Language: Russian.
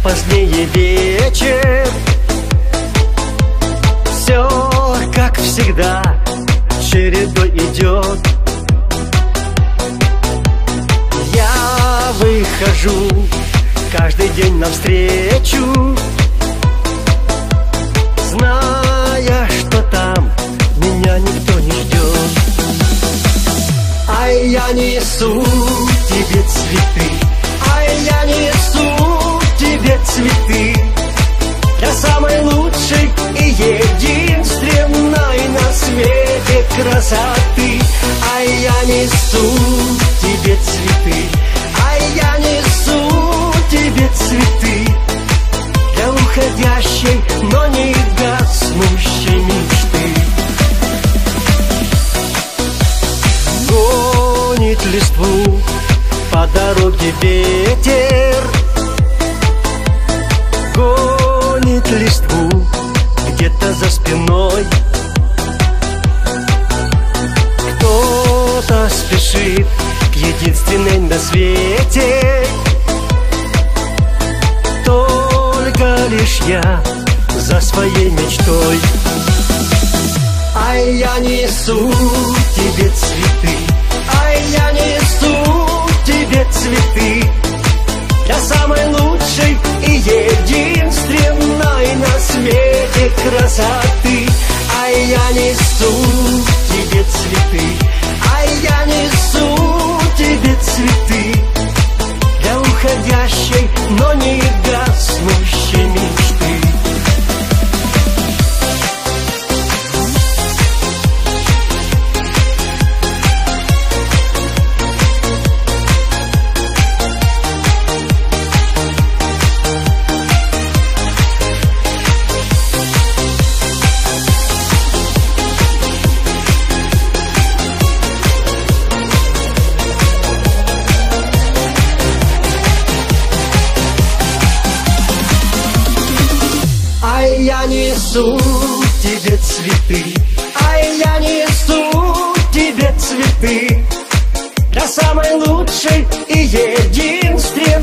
позднее вечер. Все, как всегда, чередой идет. Я выхожу каждый день навстречу, зная, что там меня никто не ждет. Ай, я несу тебе цветы, ай, я несу тебе цветы, для самой лучшей и единственной на свете красоты. Ай, я несу тебе цветы, ай, я несу тебе цветы, для уходящей, но не гаснущей мечты. Гонит листву по дороге ветер, гонит листву где-то за спиной. Кто-то спешит к единственной на свете, только лишь я за своей мечтой. Ай, я несу тебе цветы, ай, я несу тебе цветы, для самой лучшей и единственной на свете красоты. Ай, я несу тебе цветы, ай, я несу тебе цветы, для уходящей, но не гаснущей мечты. Ай, я несу тебе цветы, ай, я несу тебе цветы, для самой лучшей и единственной